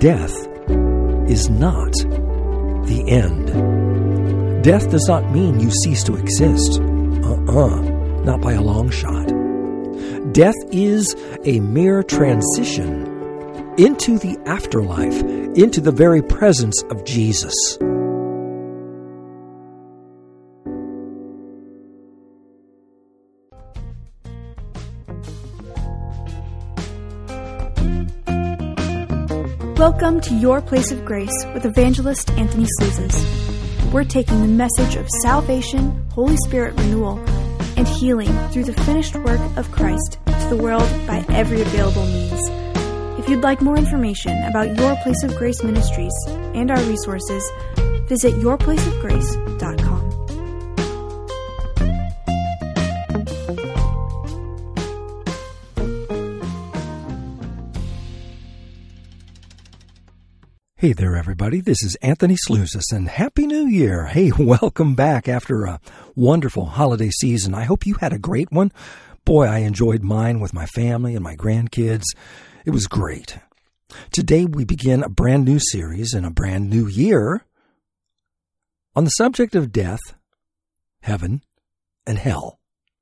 death is not the end. Death does not mean you cease to exist. Not by a long shot. Death is a mere transition into the afterlife, into the very presence of Jesus. Welcome to Your Place of Grace with Evangelist Anthony Slouzes. We're taking the message of salvation, Holy Spirit renewal, and healing through the finished work of Christ to the world by every available means. If you'd like more information about Your Place of Grace Ministries and our resources, visit yourplaceofgrace.com. Hey there, everybody. This is Anthony Slouzes, and Happy New Year. Hey, welcome back after a wonderful holiday season. I hope you had a great one. Boy, I enjoyed mine with my family and my grandkids. It was great. Today, we begin a brand new series in a brand new year on the subject of death, heaven, and hell.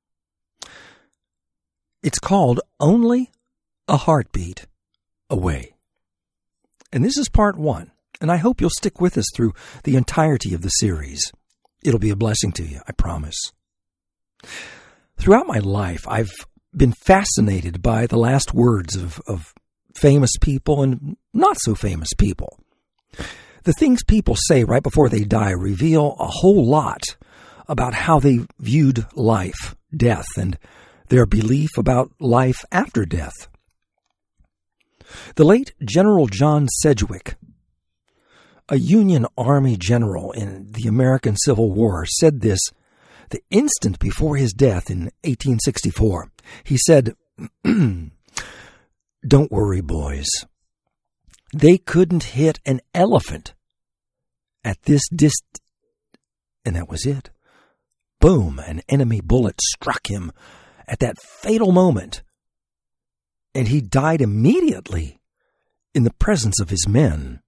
It's called Only a Heartbeat Away. And this is part one, and I hope you'll stick with us through the entirety of the series. It'll be a blessing to you, I promise. Throughout my life, I've been fascinated by the last words of famous people and not so famous people. The things people say right before they die reveal a whole lot about how they viewed life, death, and their belief about life after death. The late General John Sedgwick, a Union Army general in the American Civil War, said this the instant before his death in 1864. He said, "Don't worry, boys. They couldn't hit an elephant at this distance." And that was it. Boom, an enemy bullet struck him at that fatal moment. And he died immediately in the presence of his men.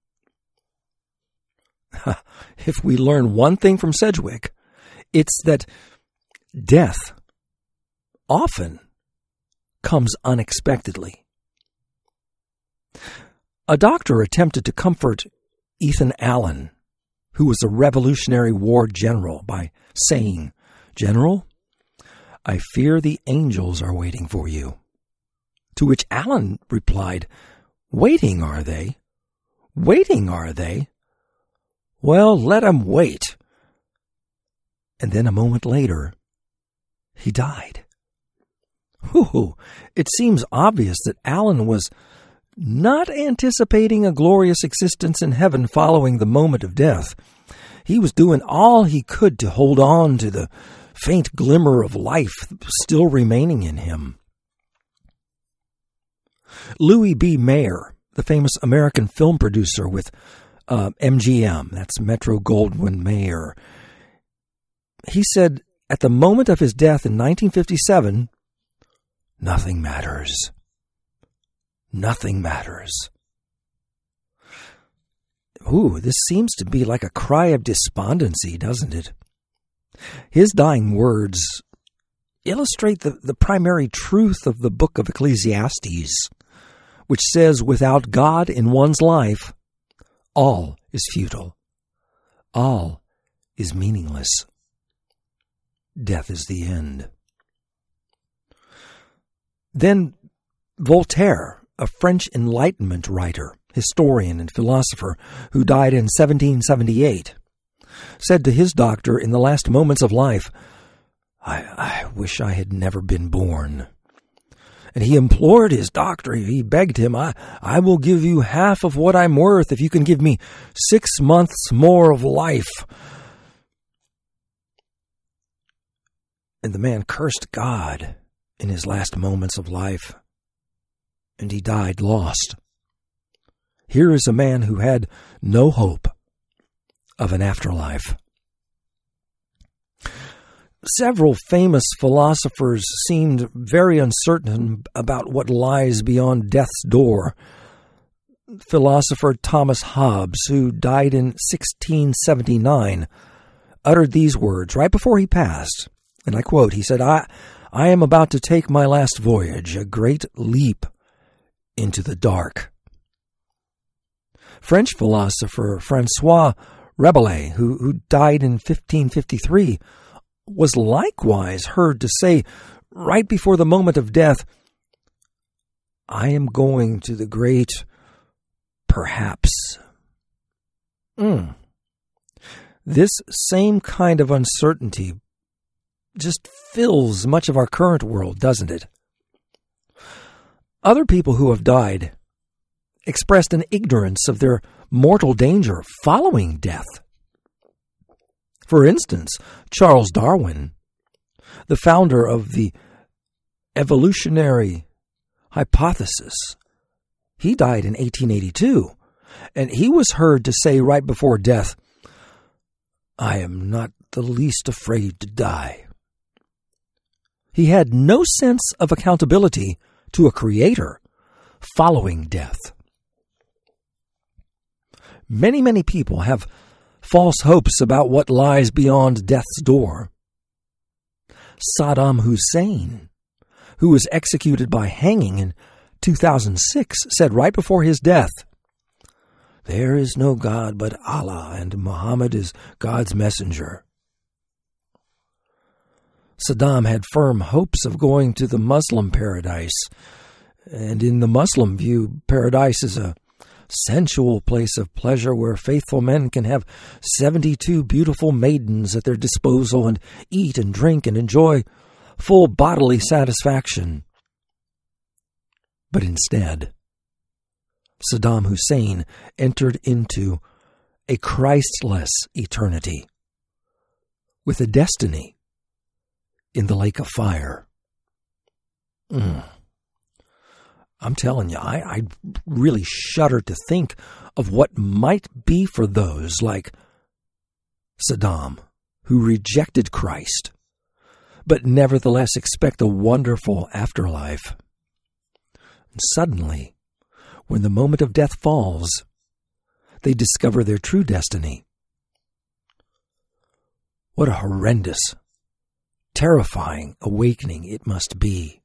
If we learn one thing from Sedgwick, it's that death often comes unexpectedly. A doctor attempted to comfort Ethan Allen, who was a Revolutionary War general, by saying, "General, I fear the angels are waiting for you." To which Allen replied, "Waiting, are they? Waiting, are they? Well, let 'em wait." And then a moment later, he died. It seems obvious that Allen was not anticipating a glorious existence in heaven following the moment of death. He was doing all he could to hold on to the faint glimmer of life still remaining in him. Louis B. Mayer, the famous American film producer with MGM, that's Metro-Goldwyn-Mayer, he said at the moment of his death in 1957, "Nothing matters. Nothing matters." This seems to be like a cry of despondency, doesn't it? His dying words illustrate the primary truth of the book of Ecclesiastes, which says, without God in one's life, all is futile. All is meaningless. Death is the end. Then Voltaire, a French Enlightenment writer, historian, and philosopher who died in 1778, said to his doctor in the last moments of life, I wish I had never been born. And he implored his doctor, he begged him, I will give you half of what I'm worth if you can give me 6 months more of life. And the man cursed God in his last moments of life, and he died lost. Here is a man who had no hope of an afterlife. Several famous philosophers seemed very uncertain about what lies beyond death's door. philosopher Thomas Hobbes, who died in 1679, uttered these words right before he passed. And I quote, he said, I am about to take my last voyage, a great leap into the dark. French philosopher Francois Rabelais, who died in 1553, was likewise heard to say right before the moment of death, I am going to the great perhaps. This same kind of uncertainty just fills much of our current world, doesn't it? Other people who have died expressed an ignorance of their mortal danger following death. For instance, Charles Darwin, the founder of the evolutionary hypothesis, he died in 1882, and he was heard to say right before death, I am not the least afraid to die. He had no sense of accountability to a creator following death. Many people have false hopes about what lies beyond death's door. Saddam Hussein, who was executed by hanging in 2006, said right before his death, there is no God but Allah, and Muhammad is God's messenger. Saddam had firm hopes of going to the Muslim paradise, and in the Muslim view, paradise is a sensual place of pleasure where faithful men can have 72 beautiful maidens at their disposal and eat and drink and enjoy full bodily satisfaction. But instead, Saddam Hussein entered into a Christless eternity with a destiny in the lake of fire. I'm telling you, I really shudder to think of what might be for those like Saddam, who rejected Christ, but nevertheless expect a wonderful afterlife. And suddenly, when the moment of death falls, they discover their true destiny. What a horrendous, terrifying awakening it must be.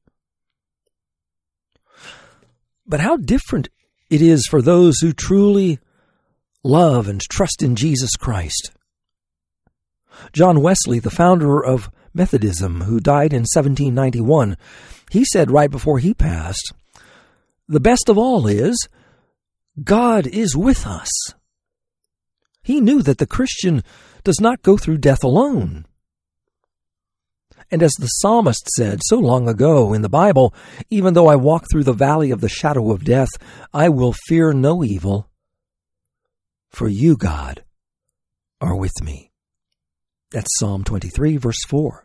But how different it is for those who truly love and trust in Jesus Christ. John Wesley, the founder of Methodism, who died in 1791, he said right before he passed, the best of all is, God is with us. He knew that the Christian does not go through death alone. And as the psalmist said so long ago in the Bible, even though I walk through the valley of the shadow of death, I will fear no evil, for you, God, are with me. That's Psalm 23, verse 4.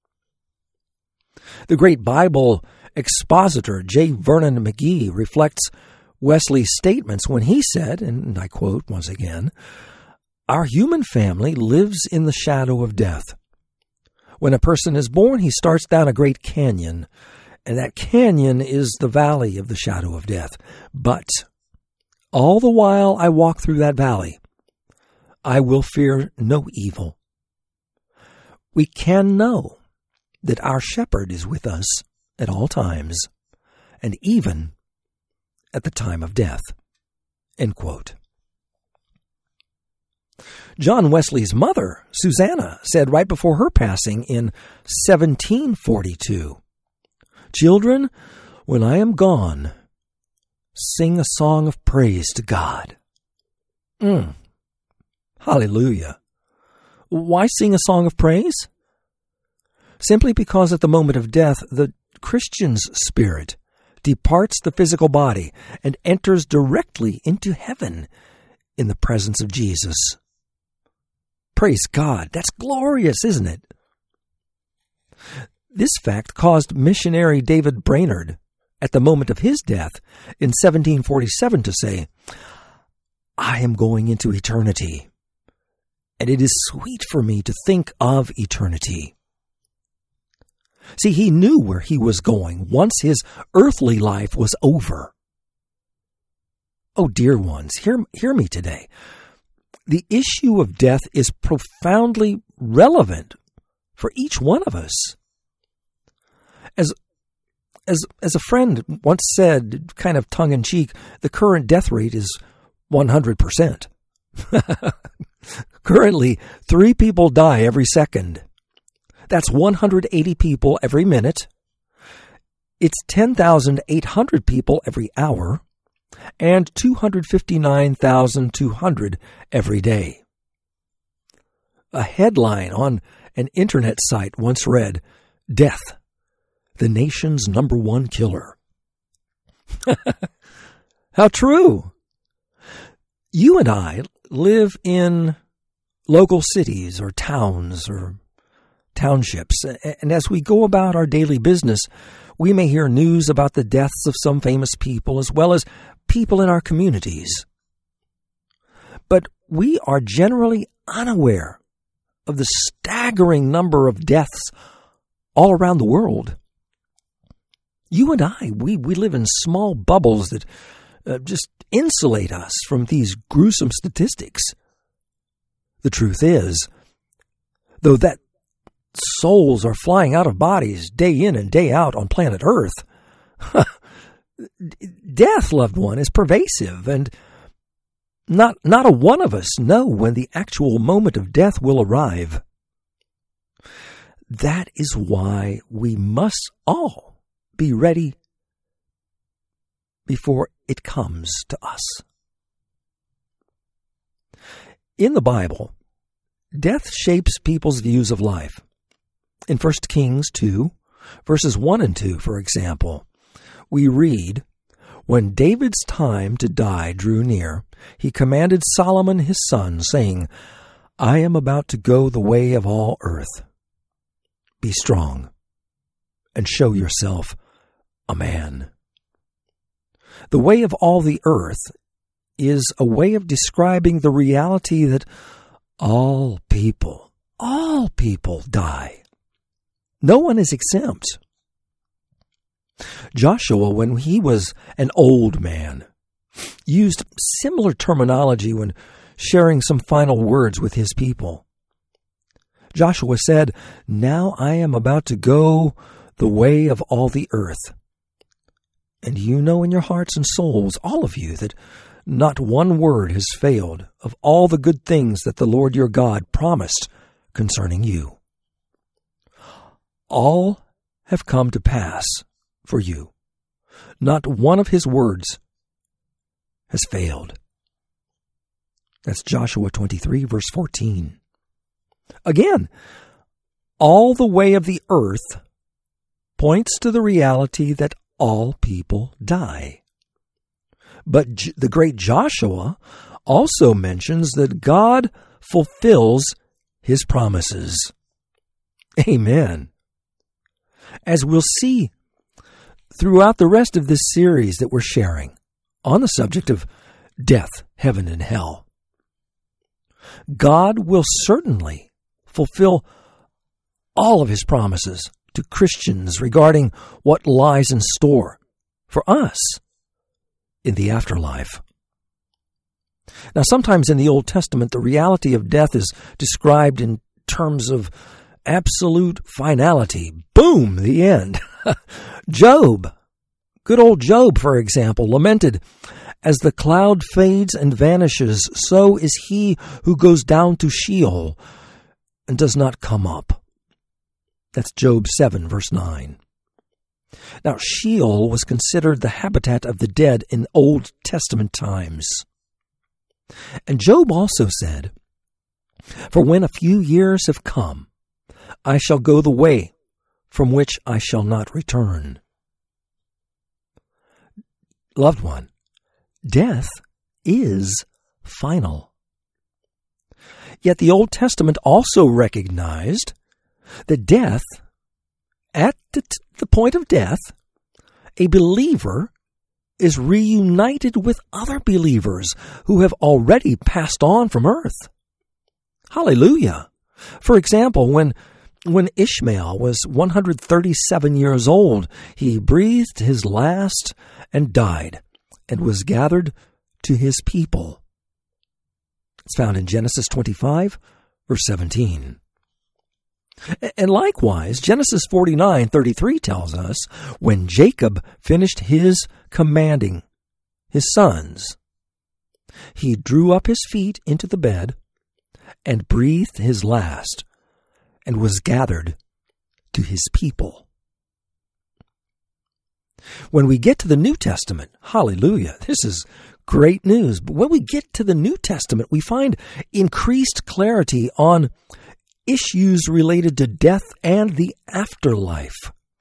The great Bible expositor J. Vernon McGee reflects Wesley's statements when he said, and I quote once again, our human family lives in the shadow of death. When a person is born, he starts down a great canyon, and that canyon is the valley of the shadow of death. But all the while I walk through that valley, I will fear no evil. We can know that our shepherd is with us at all times, and even at the time of death. End quote. John Wesley's mother, Susanna, said right before her passing in 1742, children, when I am gone, sing a song of praise to God. Hallelujah. Why sing a song of praise? Simply because at the moment of death, the Christian's spirit departs the physical body and enters directly into heaven in the presence of Jesus. Praise God. That's glorious, isn't it? This fact caused missionary David Brainerd, at the moment of his death in 1747, to say, I am going into eternity, and it is sweet for me to think of eternity. See, he knew where he was going once his earthly life was over. Oh, dear ones, hear me today. The issue of death is profoundly relevant for each one of us. As a friend once said, kind of tongue-in-cheek, the current death rate is 100%. Currently, 3 people die every second. That's 180 people every minute. It's 10,800 people every hour, and 259,200 every day. A headline on an internet site once read, "Death, the nation's #1 killer." How true! You and I live in local cities or towns or townships, and as we go about our daily business, we may hear news about the deaths of some famous people as well as people in our communities. But we are generally unaware of the staggering number of deaths all around the world. You and I, we live in small bubbles that just insulate us from these gruesome statistics. The truth is, though that souls are flying out of bodies day in and day out on planet Earth, death, loved one, is pervasive, and not a one of us know when the actual moment of death will arrive. That is why we must all be ready before it comes to us. In the Bible, death shapes people's views of life. In 1 Kings 2, verses 1 and 2, for example, we read, "When David's time to die drew near, he commanded Solomon his son, saying, 'I am about to go the way of all earth. Be strong and show yourself a man.'" The way of all the earth is a way of describing the reality that all people die. No one is exempt. Joshua, when he was an old man, used similar terminology when sharing some final words with his people. Joshua said, "Now I am about to go the way of all the earth." And you know in your hearts and souls, all of you, that not one word has failed of all the good things that the Lord your God promised concerning you. All have come to pass for you. Not one of his words has failed. That's Joshua 23, verse 14. Again, all the way of the earth points to the reality that all people die. But the great Joshua also mentions that God fulfills his promises. Amen. As we'll see throughout the rest of this series that we're sharing on the subject of death, heaven, and hell, God will certainly fulfill all of his promises to Christians regarding what lies in store for us in the afterlife. Now, sometimes in the Old Testament, the reality of death is described in terms of absolute finality. Boom, the end. Job, good old Job, for example, lamented, "As the cloud fades and vanishes, so is he who goes down to Sheol and does not come up." That's Job 7, verse 9. Now, Sheol was considered the habitat of the dead in Old Testament times. And Job also said, "For when a few years have come, I shall go the way from which I shall not return." Loved one, death is final. Yet the Old Testament also recognized that death, at the point of death, a believer is reunited with other believers who have already passed on from earth. Hallelujah. For example, when Ishmael was 137 years old, he breathed his last and died, and was gathered to his people. It's found in Genesis 25, verse 17. And likewise, Genesis 49:33 tells us, when Jacob finished his commanding his sons, he drew up his feet into the bed and breathed his last and was gathered to his people. When we get to the New Testament, hallelujah, this is great news. But when we get to the New Testament, we find increased clarity on issues related to death and the afterlife.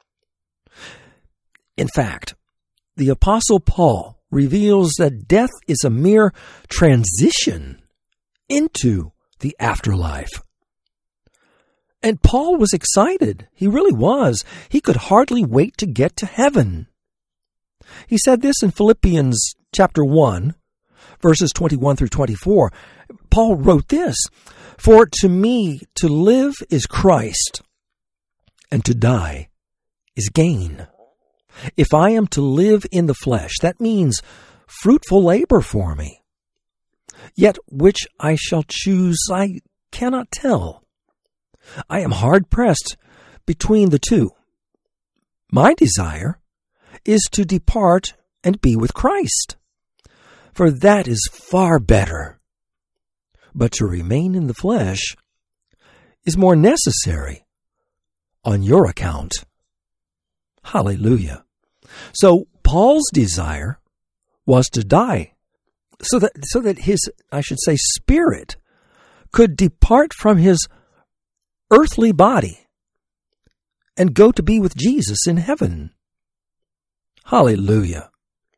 In fact, the Apostle Paul reveals that death is a mere transition into the afterlife. And Paul was excited. He really was. He could hardly wait to get to heaven. He said this in Philippians chapter 1, verses 21 through 24. Paul wrote this, "For to me to live is Christ, and to die is gain. If I am to live in the flesh, that means fruitful labor for me. Yet which I shall choose, I cannot tell. I am hard-pressed between the two. My desire is to depart and be with Christ, for that is far better. But to remain in the flesh is more necessary on your account." Hallelujah. So Paul's desire was to die, so that his, I should say, spirit could depart from his earthly body and go to be with Jesus in heaven. Hallelujah.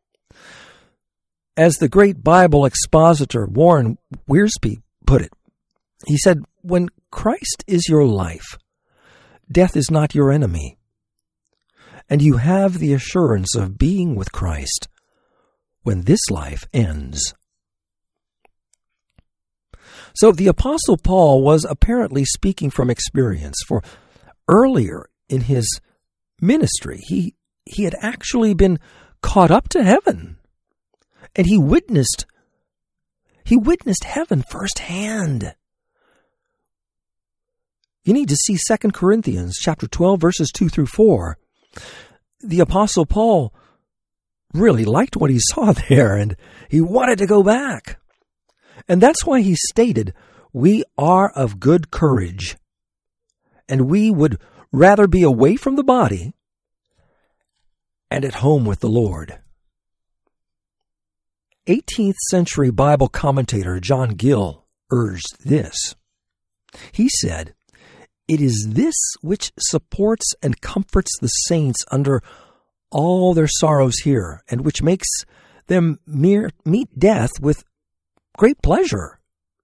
As the great Bible expositor Warren Wiersbe put it, he said, "When Christ is your life, death is not your enemy, and you have the assurance of being with Christ when this life ends." So the Apostle Paul was apparently speaking from experience, for earlier in his ministry, he had actually been caught up to heaven, and he witnessed heaven firsthand. You need to see 2 Corinthians chapter 12, verses 2 through 4. The Apostle Paul really liked what he saw there, and he wanted to go back. And that's why he stated, "We are of good courage, and we would rather be away from the body and at home with the Lord." 18th century Bible commentator John Gill urged this. He said, "It is this which supports and comforts the saints under all their sorrows here, and which makes them meet death with great pleasure."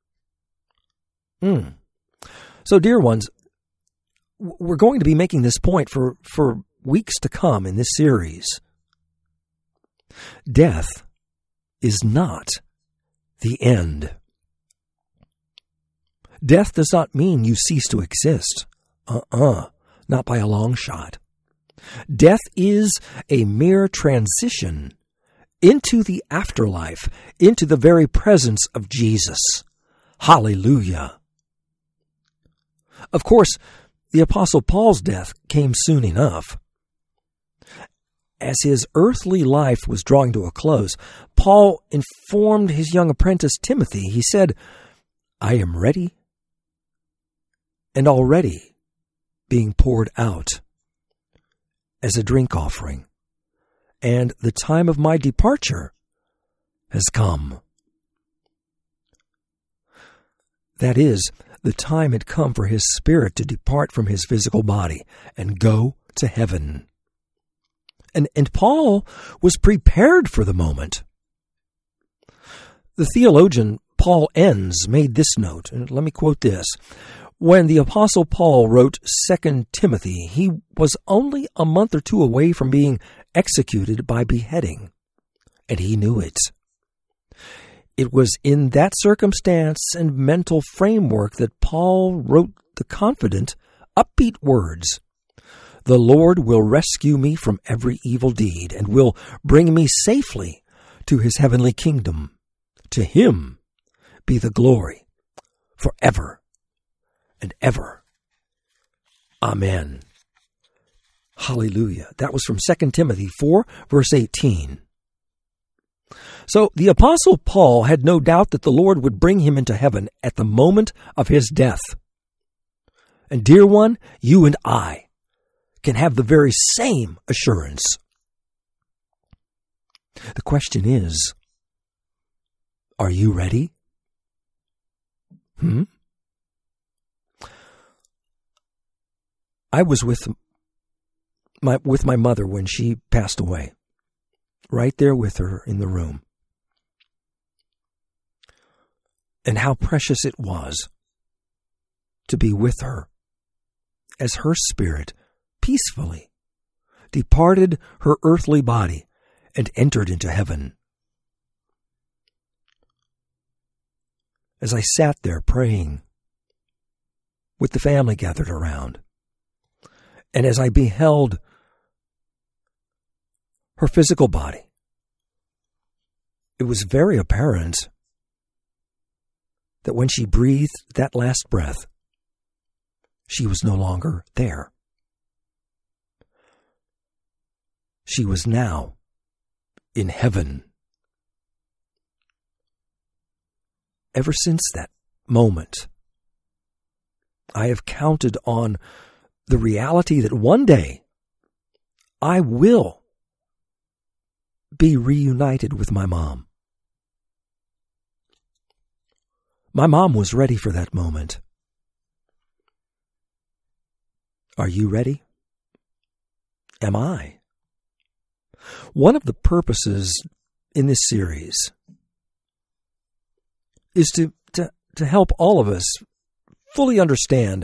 So, dear ones, we're going to be making this point for weeks to come in this series. Death is not the end. Death does not mean you cease to exist. Not by a long shot. Death is a mere transition into the afterlife, into the very presence of Jesus. Hallelujah. Of course, the Apostle Paul's death came soon enough. As his earthly life was drawing to a close, Paul informed his young apprentice Timothy. He said, "I am ready and already being poured out as a drink offering, and the time of my departure has come." That is, the time had come for his spirit to depart from his physical body and go to heaven. And Paul was prepared for the moment. The theologian Paul Enns made this note, and let me quote this. When the Apostle Paul wrote 2 Timothy, he was only a month or two away from being executed by beheading, and he knew it. It was in that circumstance and mental framework that Paul wrote the confident, upbeat words, "The Lord will rescue me from every evil deed and will bring me safely to his heavenly kingdom To him be the glory forever and ever. Amen. Hallelujah. That was from 2 Timothy 4, verse 18. So the Apostle Paul had no doubt that the Lord would bring him into heaven at the moment of his death. And dear one, you and I can have the very same assurance. The question is, are you ready? I was with my mother when she passed away, right there with her in the room. And how precious it was to be with her as her spirit peacefully departed her earthly body and entered into heaven. As I sat there praying with the family gathered around, and as I beheld her physical body, it was very apparent that when she breathed that last breath, she was no longer there. She was now in heaven. Ever since that moment, I have counted on the reality that one day I will be reunited with my mom. My mom was ready for that moment. Are you ready? Am I? One of the purposes in this series is to help all of us fully understand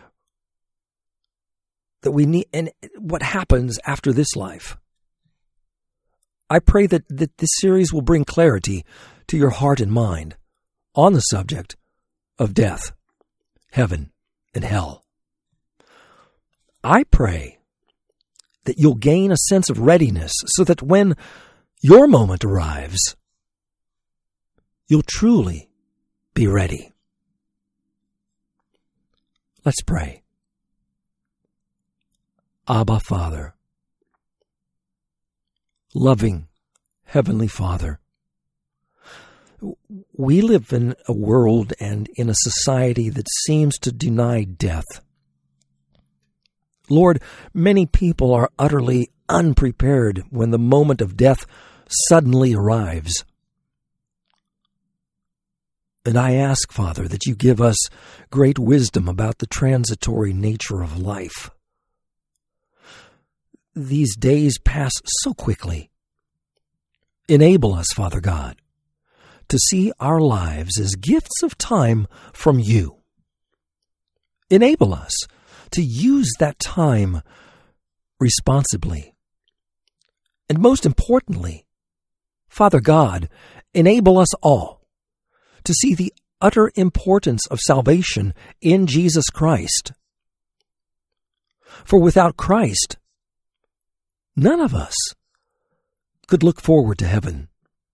that we need, and what happens after this life. I pray that this series will bring clarity to your heart and mind on the subject of death, heaven, and hell. I pray that you'll gain a sense of readiness so that when your moment arrives, you'll truly be ready. Let's pray. Abba, Father, loving Heavenly Father, we live in a world and in a society that seems to deny death. Lord, many people are utterly unprepared when the moment of death suddenly arrives. And I ask, Father, that you give us great wisdom about the transitory nature of life. These days pass so quickly. Enable us, Father God, to see our lives as gifts of time from you. Enable us to use that time responsibly. And most importantly, Father God, enable us all to see the utter importance of salvation in Jesus Christ. For without Christ, none of us could look forward to heaven.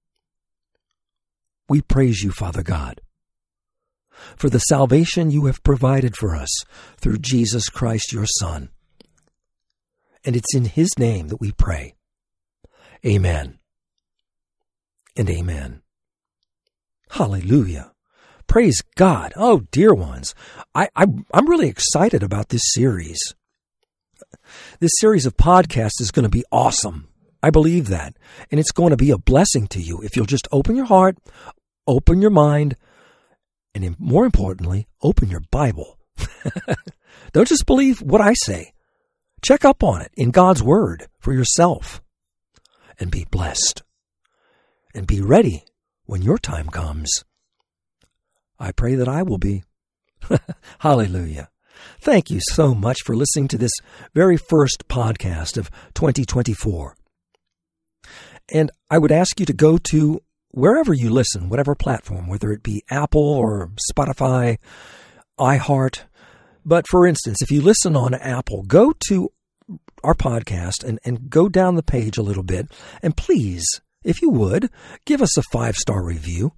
We praise you, Father God, for the salvation you have provided for us through Jesus Christ, your Son. And it's in his name that we pray. Amen and amen. Hallelujah. Praise God. Oh, dear ones, I'm really excited about this series. This series of podcasts is going to be awesome. I believe that. And it's going to be a blessing to you if you'll just open your heart, open your mind, and more importantly, open your Bible. Don't just believe what I say. Check up on it in God's Word for yourself. And be blessed. And be ready when your time comes. I pray that I will be. Hallelujah. Thank you so much for listening to this very first podcast of 2024. And I would ask you to go to wherever you listen, whatever platform, whether it be Apple or Spotify, iHeart. But for instance, if you listen on Apple, go to our podcast and go down the page a little bit. And please, if you would, give us a 5-star review.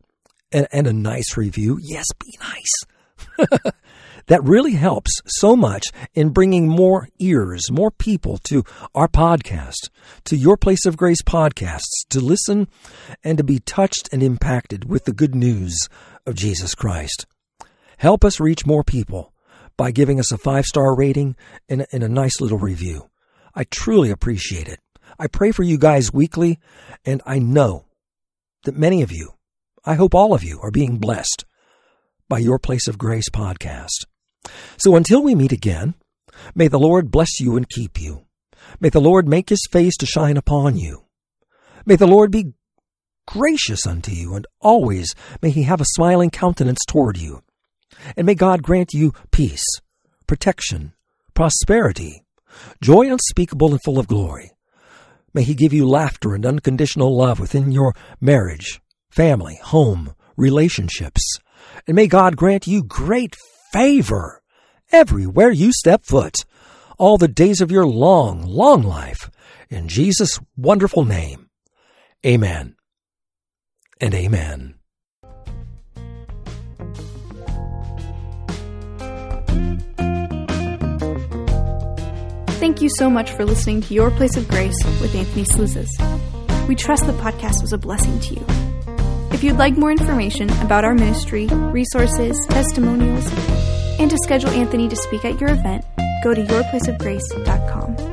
and a nice review. Yes, be nice. That really helps so much in bringing more ears, more people to our podcast, to Your Place of Grace podcasts, to listen and to be touched and impacted with the good news of Jesus Christ. Help us reach more people by giving us a 5-star rating and a nice little review. I truly appreciate it. I pray for you guys weekly, and I know that many of you, I hope all of you, are being blessed by Your Place of Grace podcast. So until we meet again, may the Lord bless you and keep you. May the Lord make his face to shine upon you. May the Lord be gracious unto you, and always may he have a smiling countenance toward you. And may God grant you peace, protection, prosperity, joy unspeakable and full of glory. May he give you laughter and unconditional love within your marriage, family, home, relationships. And may God grant you great favor everywhere you step foot, all the days of your long, long life. In Jesus' wonderful name, amen and amen. Thank you so much for listening to Your Place of Grace with Anthony Slouzes. We trust the podcast was a blessing to you. If you'd like more information about our ministry, resources, testimonials, and to schedule Anthony to speak at your event, go to yourplaceofgrace.com.